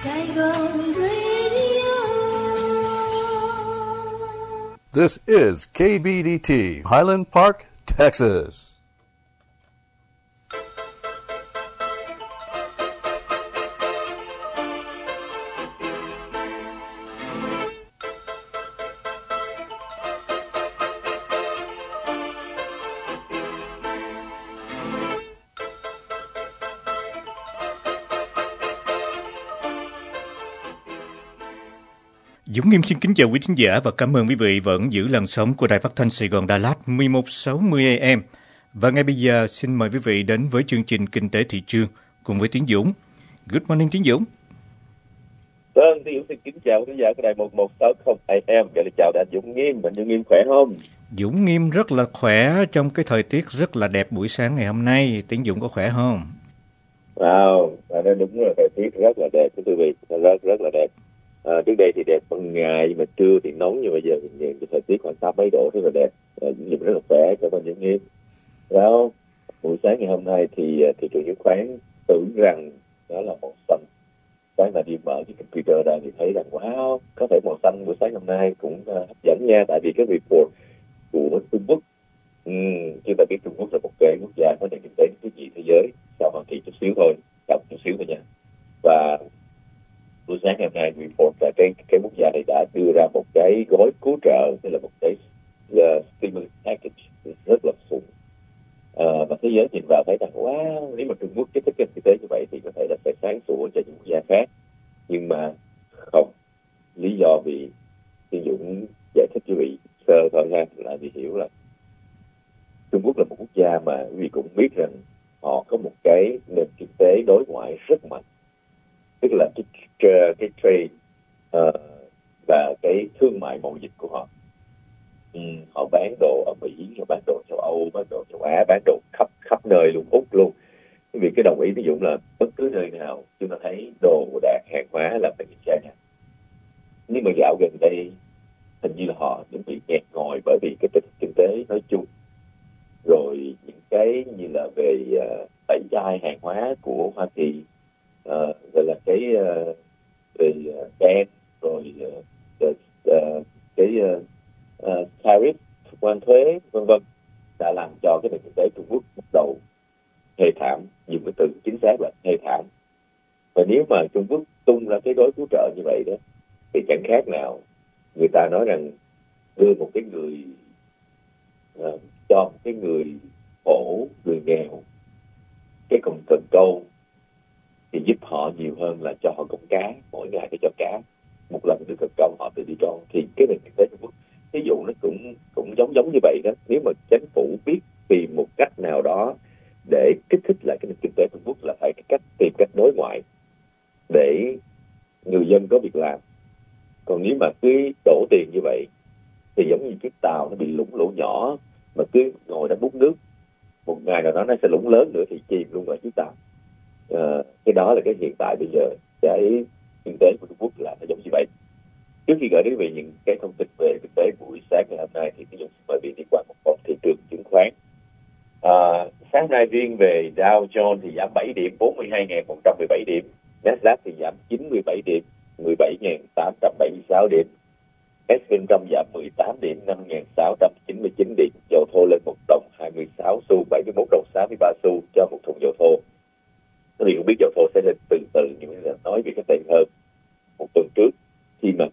Saigon Radio. This is KBDT, Highland Park, Texas. Dũng Nghiêm xin kính chào quý thính giả và cảm ơn quý vị vẫn giữ làn sóng của Đài Phát thanh Sài Gòn Đà Lạt 1160 AM. Và ngay bây giờ xin mời quý vị đến với chương trình Kinh tế thị trường cùng với Tiến Dũng. Good morning Tiến Dũng. Vâng, Tiến Dũng xin kính chào quý thính giả của Đài 1160 AM. Và chào anh Dũng Nghiêm. Bạn Dũng Nghiêm khỏe không? Dũng Nghiêm rất là khỏe trong cái thời tiết rất là đẹp buổi sáng ngày hôm nay. Tiến Dũng có khỏe không? Wow, đúng là thời tiết rất là đẹp quý vị, rất là đẹp. Trước đây thì đẹp ban ngày nhưng mà trưa thì nóng, nhưng bây giờ mình nhìn cái thời tiết khoảng 8 mấy độ rất là đẹp, nhìn rất là khỏe cho bạn Dũng Nghiêm. Đó, buổi sáng ngày hôm nay thì thị trường chứng khoán tưởng rằng đó là màu xanh. Sáng là đi mở cái computer ra thì thấy rằng wow, có thể màu xanh buổi sáng hôm nay cũng hấp dẫn nha, tại vì cái report của Trung Quốc, chúng ta biết Trung Quốc là một cái quốc gia có nền kinh tế thứ nhì thế giới, sau Hoa Kỳ chút xíu thôi nha. Và buổi sáng ngày hôm nay report là cái quốc gia này đã đưa ra một cái gói cứu trợ, tức là một cái stimulus package rất là khủng. Và thế giới nhìn vào thấy rằng wow, nếu mà Trung Quốc kích thích kinh tế như vậy thì có thể là sẽ sáng sủa cho những quốc gia khác. Nhưng mà không, lý do vì Tiến Dũng giải thích cho quý vị sơ thôi ha, là vì hiểu là Trung Quốc là một quốc gia mà quý vị cũng biết rằng họ có một cái nền kinh tế đối ngoại rất mạnh, tức là cái trade và cái thương mại mậu dịch của họ. Họ bán đồ ở Mỹ, họ bán đồ châu Âu, bán đồ châu Á, bán đồ khắp nơi luôn, Úc luôn. Vì cái đồng ý ví dụ là bất cứ nơi nào chúng ta thấy đồ đạc hàng hóa là made in China. Nhưng mà dạo gần đây hình như là họ chuẩn bị nghẹt ngòi bởi vì cái tình hình kinh tế nói chung, rồi những cái như là về tẩy chay hàng hóa của Hoa Kỳ, gọi là cái về ban, rồi cái tariff, quan thuế vân vân, đã làm cho cái nền kinh tế Trung Quốc bắt đầu hề thảm, dùng cái từ chính xác là hề thảm. Và nếu mà Trung Quốc tung ra cái gói cứu trợ như vậy đó thì chẳng khác nào người ta nói rằng đưa một cái người cho một cái người khổ, người nghèo cái cần câu thì giúp họ nhiều hơn là cho họ con cá, mỗi ngày phải cho cá một lần được cần câu họ tự đi con. Thì cái nền kinh tế Trung Quốc ví dụ nó cũng giống như vậy đó. Nếu mà chính phủ biết tìm một cách nào đó để kích thích lại cái nền kinh tế Trung Quốc là phải tìm cách đối ngoại để người dân có việc làm. Còn nếu mà cứ đổ tiền như vậy thì giống như chiếc tàu nó bị lũng lỗ nhỏ mà cứ ngồi đó múc nước, một ngày nào đó nó sẽ lũng lớn nữa thì chìm luôn ở chiếc tàu. Cái đó là cái hiện tại bây giờ cái kinh tế của Trung Quốc là nó giống như vậy. Trước khi gửi đến quý vị những cái thông tin về kinh tế buổi sáng ngày hôm nay thì tôi xin mời quý vị đi qua một vòng thị trường chứng khoán. Sáng nay riêng về Dow Jones thì giảm 7 điểm, 42.117 điểm. Nasdaq thì giảm 97 điểm, 17.876 điểm. S&P 500 giảm 18 điểm, 5.699 điểm. Dầu thô lên 1 đồng 26 xu, 71 đồng 63 xu cho một thùng dầu thô. Quý vị cũng biết dầu thô sẽ lên từ từ, nhưng mà nói về cái tiền hơn. Một tuần trước khi mà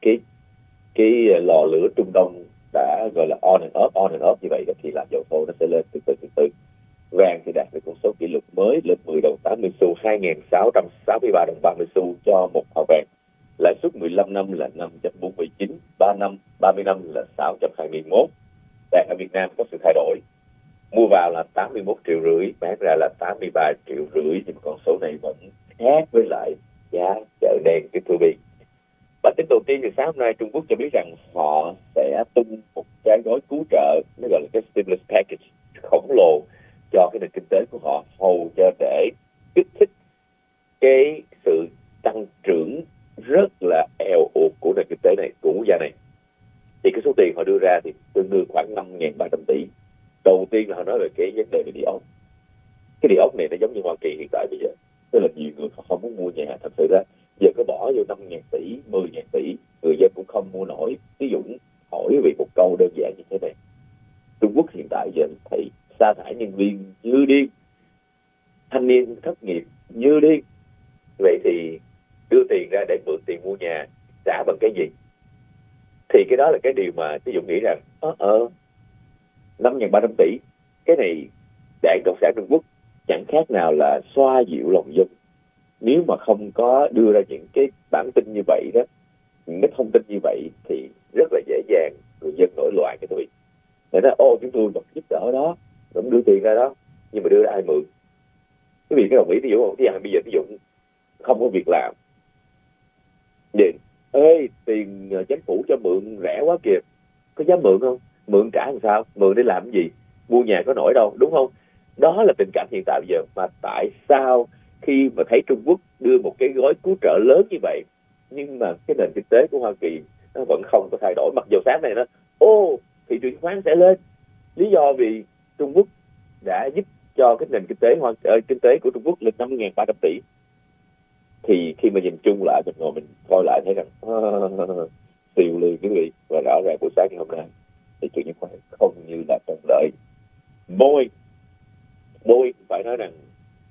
cái lò lửa Trung Đông đã gọi là on and off như vậy đó, thì làm dầu thô nó sẽ lên từ từ. Vàng thì đạt được con số kỷ lục mới, lên 10 đồng 80 xu, 2.663 đồng 30 xu cho một thau vàng. Lãi suất 15 năm là 5.49, 30 năm là 6.21. Vàng ở Việt Nam có sự thay đổi. Mua vào là 81,5 triệu, bán ra là 83,5 triệu, nhưng mà con số này vẫn khác với lại giá chợ đen cái thưa vị. Bản tin đầu tiên thì sáng hôm nay Trung Quốc cho biết rằng họ sẽ tung một cái gói cứu trợ, nó gọi là cái stimulus package khổng lồ cho cái nền kinh tế của họ, hầu cho để kích thích cái sự tăng trưởng rất là eo uột của nền kinh tế này, của quốc gia này. Thì cái số tiền họ đưa ra thì tương đương khoảng 5.300 tỷ. Đầu tiên là họ nói về cái vấn đề về địa ốc. Cái địa ốc này nó giống như Hoa Kỳ hiện tại bây giờ, tức là nhiều người họ không muốn mua nhà. Thật sự ra giờ có thất nghiệp như điên. Vậy thì đưa tiền ra để mượn tiền mua nhà trả bằng cái gì? Thì cái đó là cái điều mà Chí Dũng nghĩ rằng 5.300 tỷ, cái này Đảng Cộng sản Trung Quốc chẳng khác nào là xoa dịu lòng dân. Nếu mà không có đưa ra những cái bản tin như vậy đó, những cái thông tin như vậy thì rất là dễ dàng người dân nổi loạn cái thôi. Để nói chúng tôi vẫn giúp đỡ đó, vẫn đưa tiền ra đó, nhưng mà đưa ra ai mượn? Quý vị có đồng ý? Ví dụ không? Bây giờ Ví dụ không có việc làm, tiền chính phủ cho mượn rẻ quá kìa, có dám mượn không? Mượn trả làm sao? Mượn để làm cái gì? Mua nhà có nổi đâu, đúng không? Đó là tình cảnh hiện tại bây giờ. Mà tại sao khi mà thấy Trung Quốc đưa một cái gói cứu trợ lớn như vậy, nhưng mà cái nền kinh tế của Hoa Kỳ nó vẫn không có thay đổi? Mặc dù sáng này nó thị trường chứng khoán sẽ lên, lý do vì Trung Quốc đã giúp cho cái nền kinh tế của Trung Quốc lên 5.300 tỷ. Thì khi mà nhìn chung lại, mình ngồi mình coi lại thấy rằng siêu lương quý vị. Và rõ ràng buổi sáng ngày hôm nay thị trường chứng khoán không như là trông đợi. Boeing phải nói rằng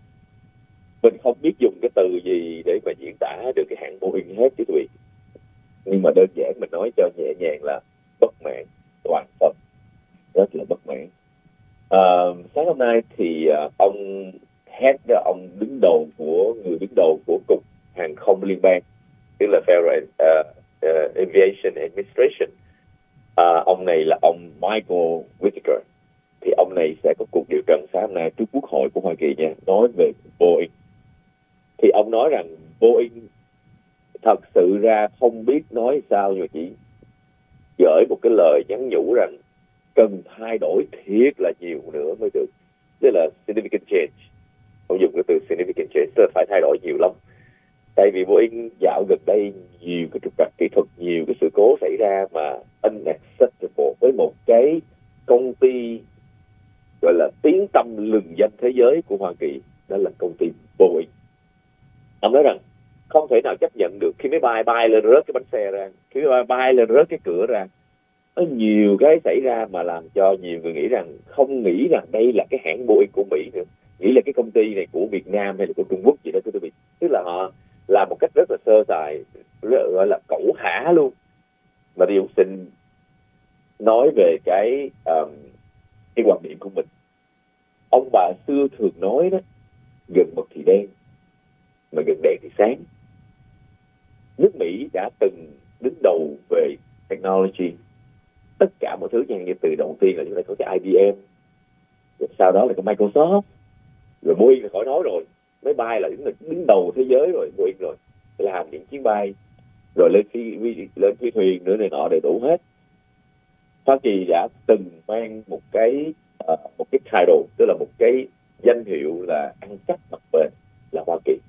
mình không biết dùng cái từ gì để mà diễn tả được cái hãng Boeing hết chứ quý vị. Nhưng mà đơn giản mình nói cho nhẹ nhàng là bất mãn toàn phần, rất là bất mãn. Sáng hôm nay thì ông người đứng đầu của cục hàng không liên bang, tức là Federal Aviation Administration, ông này là ông Michael Whitaker. Thì ông này sẽ có cuộc điều trần sáng hôm nay trước Quốc hội của Hoa Kỳ nha, nói về Boeing. Thì ông nói rằng Boeing thật sự ra không biết nói sao, nhưng mà chỉ gửi một cái lời nhắn nhủ rằng cần thay đổi thiệt là nhiều nữa mới được. Tức là significant change. Ông dùng cái từ significant change, tức là phải thay đổi nhiều lắm. Tại vì Boeing dạo gần đây nhiều cái trục trặc kỹ thuật, nhiều cái sự cố xảy ra mà unacceptable với một cái công ty gọi là tiếng tăm lừng danh thế giới của Hoa Kỳ, đó là công ty Boeing. Ông nói rằng không thể nào chấp nhận được khi máy bay lên rớt cái bánh xe ra, khi máy bay lên rớt cái cửa ra. Có nhiều cái xảy ra mà làm cho nhiều người không nghĩ rằng đây là cái hãng Boeing của Mỹ nữa, nghĩ là cái công ty này của Việt Nam hay là của Trung Quốc gì đó thưa quý vị. Tức là họ làm một cách rất là sơ sài, gọi là cẩu hả luôn. Mà điều xin nói về cái quan điểm của mình. Ông bà xưa thường nói đó, gần mực thì đen mà gần đèn thì sáng. Nước Mỹ đã từng đứng đầu về technology, tất cả mọi thứ, như từ đầu tiên là chúng ta có cái IBM, rồi sau đó là cái Microsoft, rồi Boeing là khỏi nói rồi, máy bay là đứng đầu thế giới rồi, Boeing rồi làm những chuyến bay, rồi lên phi thuyền nữa này nọ đầy đủ hết. Hoa Kỳ đã từng mang một cái title, tức là một cái danh hiệu là ăn chắc mặc bền là Hoa Kỳ.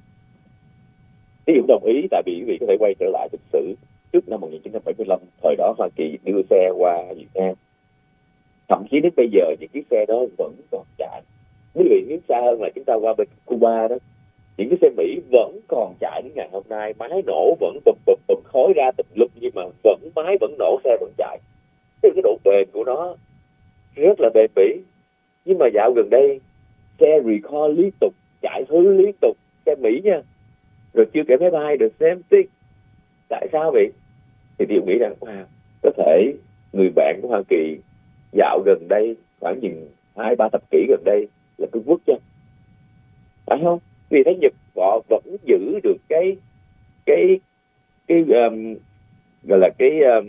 Ví dụ đồng ý, tại vì quý vị có thể quay trở lại lịch sử trước năm 1975, thời đó Hoa Kỳ đưa xe qua Việt Nam. Thậm chí đến bây giờ những chiếc xe đó vẫn còn chạy. Quý vị nếu xa hơn là chúng ta qua bên Cuba đó, những cái xe Mỹ vẫn còn chạy đến ngày hôm nay, máy nổ vẫn bụp khói ra tùm lum, nhưng mà máy vẫn nổ, xe vẫn chạy. Cái độ bền của nó rất là bền bỉ. Nhưng mà dạo gần đây xe recall liên tục, chạy hư liên tục, xe Mỹ nha. Rồi chưa kể máy bay được same thing. Tại sao vậy? Thì điều nghĩ rằng có thể người bạn của Hoa Kỳ dạo gần đây, khoảng chừng 2-3 thập kỷ gần đây là Trung Quốc chứ, phải không? Vì thấy Nhật họ vẫn giữ được cái gọi là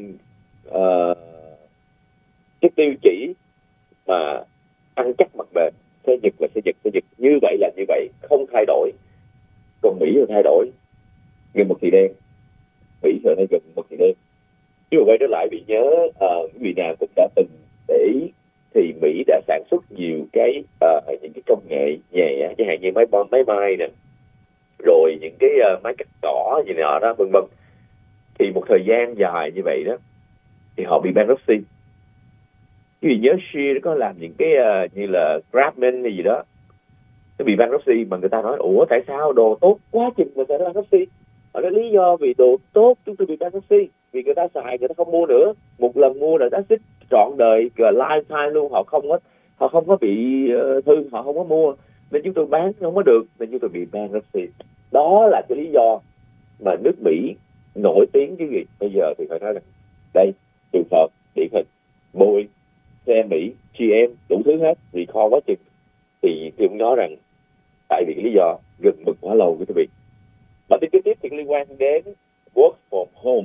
cái tiêu chỉ mà ăn chắc mặc bền. Xe Nhật là xe Nhật, như vậy là như vậy, không thay đổi. Còn Mỹ là thay đổi, gần mực thì đen. Mỹ giờ đây gần mực thì đen. Nếu mà quay trở lại, bị nhớ quý vị nào cũng đã từng để ý thì Mỹ đã sản xuất nhiều cái những cái công nghệ nhẹ, chẳng hạn như máy bay nè, rồi những cái máy cắt cỏ gì nọ đó, vân vân. Thì một thời gian dài như vậy đó thì họ bị bankruptcy. Quý vị nhớ Shear có làm những cái như là Grabman hay gì đó, nó bị bankruptcy, mà người ta nói tại sao đồ tốt quá chừng mà sẽ bankruptcy? Họ nói lý do vì đồ tốt chúng tôi bị bankruptcy vì người ta xài, người ta không mua nữa. Một lần mua là that's it, trọn đời lifetime luôn, họ không có bị hư, họ không có mua. nên chúng tôi bán không có được, nên chúng tôi bị bankruptcy. Đó là cái lý do mà nước Mỹ nổi tiếng cái gì. Bây giờ thì phải nói là đây, trường hợp điển hình Boeing, xe Mỹ, GM, đủ thứ hết, vì kho quá chừng. Thì tôi cũng nói rằng tại vì cái lý do rừng mực quá lâu của quý vị. Và tin kế tiếp thì liên quan đến work from home.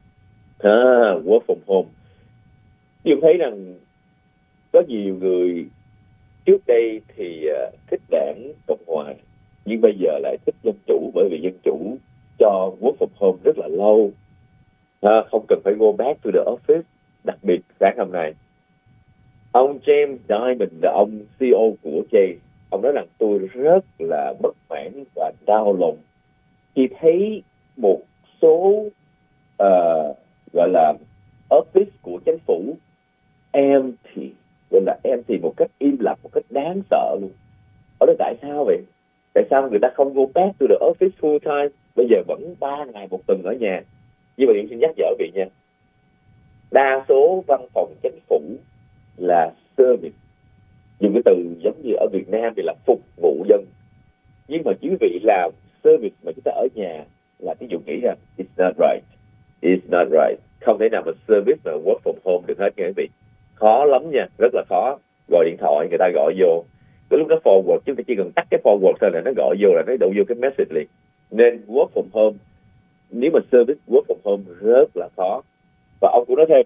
Work from home. Tôi thấy rằng có nhiều người trước đây thì thích đảng Cộng hòa, nhưng bây giờ lại thích dân chủ, bởi vì dân chủ cho work from home rất là lâu, không cần phải go back to the office. Đặc biệt sáng hôm nay, ông James Diamond là ông CEO của Chase, ông nói rằng tôi rất là bất mãn và đau lòng khi thấy một số gọi là office của chính phủ empty, gọi là empty một cách im lặng, một cách đáng sợ luôn. Ở đó tại sao vậy? Tại sao người ta không go back to the office full time? Bây giờ vẫn 3 ngày một tuần ở nhà. Nhưng mà Điểm xin nhắc nhở vị nha, đa số văn phòng chính phủ là service, dùng cái từ giống như ở Việt Nam thì là phục vụ dân. Nhưng mà quý vị làm service mà chúng ta ở nhà là ví dụ nghĩ rằng it's not right, it's not right. Không thể nào mà service mà work from home được hết nha quý vị. Khó lắm nha, rất là khó. Gọi điện thoại người ta gọi vô, cái lúc nó forward, chúng ta chỉ cần tắt cái forward thôi là nó gọi vô, là nó đậu vô cái message liền. Nên work from home, nếu mà service work from home rất là khó. Và ông cũng nói thêm,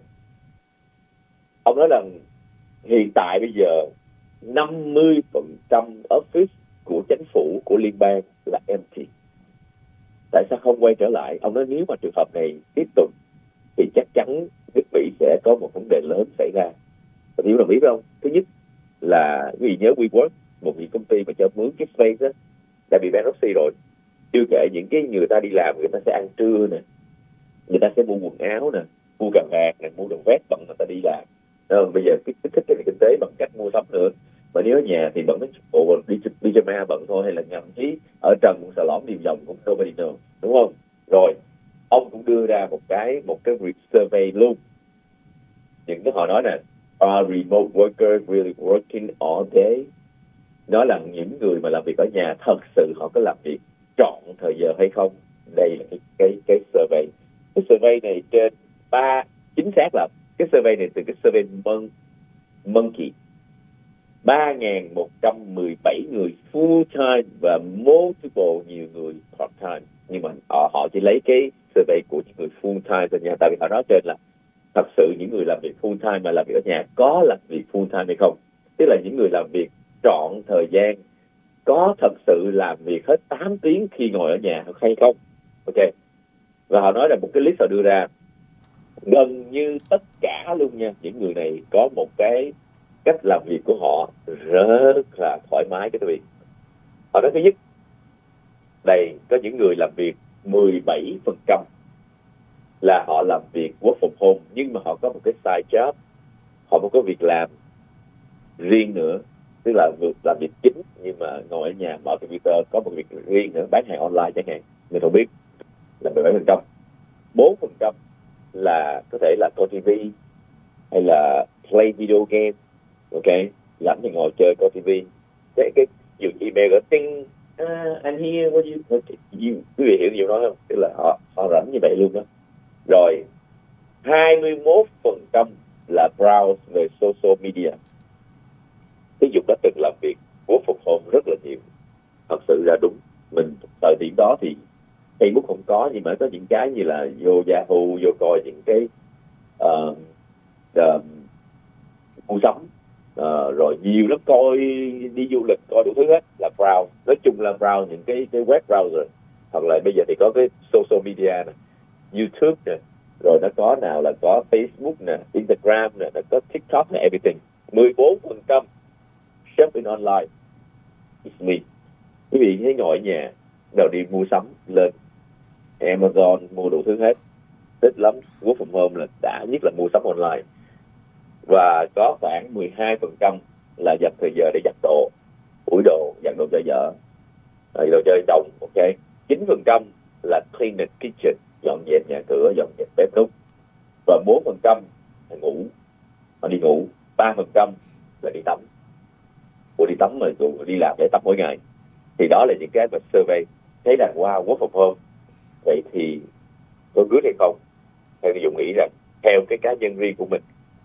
ông nói rằng hiện tại bây giờ 50% office của chính phủ, của liên bang là empty. Tại sao không quay trở lại? Ông nói nếu mà trường hợp này tiếp tục thì chắc chắn nước Mỹ sẽ có một vấn đề lớn xảy ra. Và hiểu đồng ý với ông? Thứ nhất là quý vị nhớ WeWork, một cái công ty mà cho mướn cái space đó, đã bị bankruptcy rồi. Chưa kể những cái người ta đi làm, người ta sẽ ăn trưa nè, người ta sẽ mua quần áo nè, mua cà vạt nè, mua đồ vest bận người ta đi làm. Bây giờ kích thích cái kinh tế bằng cách mua sắm nữa. Mà nếu ở nhà thì bận cái bộ pyjama bận thôi, hay là ngậm chí ở trần xà lõm điềm vòng cũng nobody know, đúng không? Rồi ông cũng đưa ra một cái survey luôn. Những cái họ nói nè, are remote workers really working all day? Nói là những người mà làm việc ở nhà thật sự họ có làm việc trọn thời giờ hay không? Đây là cái survey. Cái survey này trên chính xác là cái survey này từ cái survey Monkey. 3.117 người full time và multiple nhiều người part time. Nhưng mà họ chỉ lấy cái survey của những người full time ở nhà, tại vì họ nói trên là thật sự những người làm việc full time mà làm việc ở nhà có làm việc full time hay không, tức là những người làm việc trọn thời gian có thật sự làm việc hết 8 tiếng khi ngồi ở nhà hay không. Ok. Và họ nói là một cái list họ đưa ra, gần như tất cả luôn nha, những người này có một cái cách làm việc của họ rất là thoải mái cái quý vị. Họ nói thứ nhất, đây có những người làm việc 17% là họ làm việc work from home, nhưng mà họ có một cái side job, họ có việc làm riêng nữa, tức là làm việc chính nhưng mà ngồi ở nhà mở computer, có một việc riêng nữa, bán hàng online chẳng hạn, người không biết, là 17%. 4% là có thể là coi TV hay là play video game, ok, rảnh thì ngồi chơi coi TV. Cái nhiều email gọi tinh anh here, what you quý vị hiểu nhiều nói không? Tức là họ rảnh như vậy luôn đó. Rồi 21% là browse về social media. Ví dụ đã từng làm việc work from home rất là nhiều. Thật sự là đúng, mình thời điểm đó thì Facebook không có, nhưng mà có những cái như là vô Yahoo, vô coi những cái mua sắm, rồi nhiều lắm, coi đi du lịch, coi đủ thứ hết là browse. Nói chung là browse những cái web browser, hoặc là bây giờ thì có cái social media nè, YouTube nè, rồi nó có nào là có Facebook nè, Instagram nè, nó có TikTok nè, everything. 14% shopping online. It's me. Quý vị thấy ngồi ở nhà, đầu đi mua sắm lên Amazon, mua đủ thứ hết, thích lắm. Work from home là đã nhất là mua sắm online. Và có khoảng 12% là dành thời giờ để giặt đồ, ủi đồ, giặt đồ cho vợ, đồ cho chồng, ok. 9% là clean the kitchen, dọn dẹp nhà cửa, dọn dẹp bếp núc. Và 4% là ngủ, họ đi ngủ. 3% là đi tắm. cô đi tắm mà cô đi làm để tắm mỗi ngày. Thì đó là những cái mà survey thấy rằng wow, work from home vậy thì có good hay không. Theo Dũng nghĩ rằng theo cái cá nhân riêng của mình,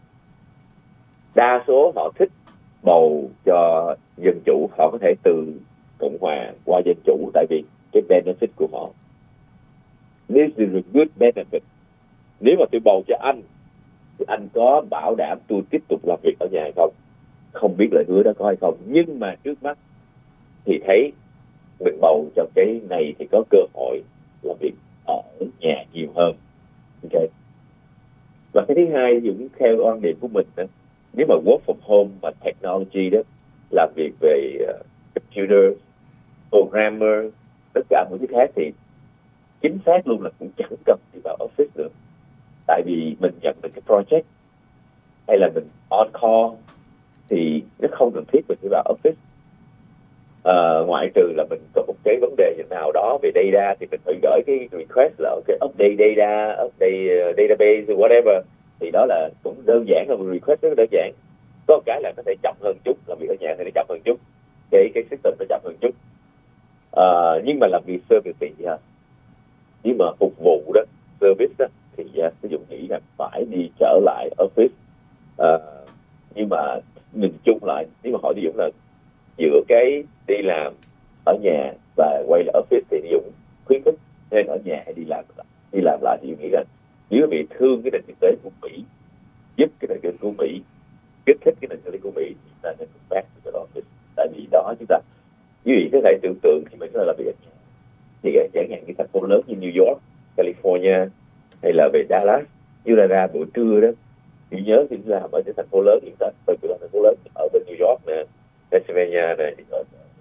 đa số họ thích bầu cho dân chủ, họ có thể từ Cộng hòa qua dân chủ tại vì cái benefit của họ. This is a good benefit. Nếu mà tôi bầu cho anh thì anh có bảo đảm tôi tiếp tục làm việc ở nhà hay không? Không biết lời hứa đó có hay không, nhưng mà trước mắt thì thấy mình bầu cho cái này thì có cơ hội làm việc ở nhà nhiều hơn. Okay. Và cái thứ hai, Dũng theo quan điểm của mình đó, nếu mà work from home mà technology đó, làm việc về computer, programmer, tất cả mọi thứ khác thì chính xác luôn là cũng chẳng cần đi vào office nữa. Tại vì mình nhận được cái project hay là mình on call thì nó không cần thiết mình đi vào office. Ngoại trừ là mình có một cái vấn đề nào đó về data thì mình phải gửi cái request là okay, update data, update database, whatever. Thì đó là cũng đơn giản, là một request rất đơn giản. Có một cái là nó sẽ chậm hơn chút, làm việc ở nhà thì nó chậm hơn chút, cái system nó chậm hơn chút. Nhưng mà làm việc service thì nhưng mà phục vụ đó, service đó thì tôi Dũng nghĩ là phải đi trở lại office. Nhưng mà nhìn chung lại, nếu mà hỏi Dũng là giữa cái đi làm ở nhà và quay lại office thì Dũng khuyến khích nên ở nhà hay đi làm lại thì Dũng nghĩ rằng nếu bị thương cái nền kinh tế của Mỹ, giúp cái nền kinh tế của Mỹ, kích thích cái nền kinh tế của Mỹ, thì chúng ta nên back to the office. Tại vì đó chúng ta quý vị có thể tưởng tượng khi mình có làm việc ở nhà thì chẳng hạn cái thành phố lớn như New York, California hay là về Dallas, như là ra buổi trưa đó, thì nhớ khi làm ở những thành phố lớn hiện tại, bởi vì là thành phố lớn ở bên New York nè, Pennsylvania này thì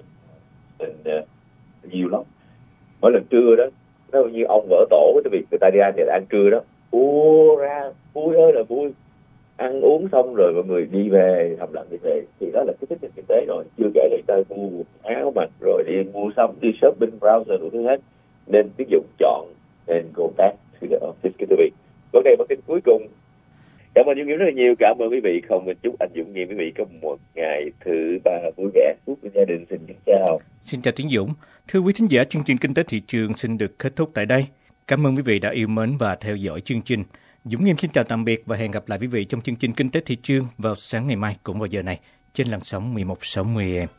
nhiều lắm. Mỗi lần trưa đó, nó như ông vỡ tổ, tại vì người ta đi ăn thì ăn trưa đó, ra vui ơi là vui, ăn uống xong rồi mọi người đi về, thầm lặng đi về, thì đó là cái tích cực kinh tế rồi. Chưa kể là người ta mua áo mặc rồi đi mua xong đi shopping, browser đủ thứ hết. Nên ví dụ chọn nên go back to the office. Quý vị, vấn đề bản tin cuối cùng. Cảm ơn Dũng rất là nhiều. Cảm ơn quý vị. Không, mình chúc anh Dũng quý vị có một ngày thứ ba vui vẻ, chúc gia đình. Xin chào. Xin chào Tiến Dũng. Thưa quý thính giả, chương trình Kinh tế Thị trường xin được kết thúc tại đây. Cảm ơn quý vị đã yêu mến và theo dõi chương trình. Dũng Nghiêm xin chào tạm biệt và hẹn gặp lại quý vị trong chương trình Kinh tế Thị trường vào sáng ngày mai cũng vào giờ này trên làn sóng 1160 AM.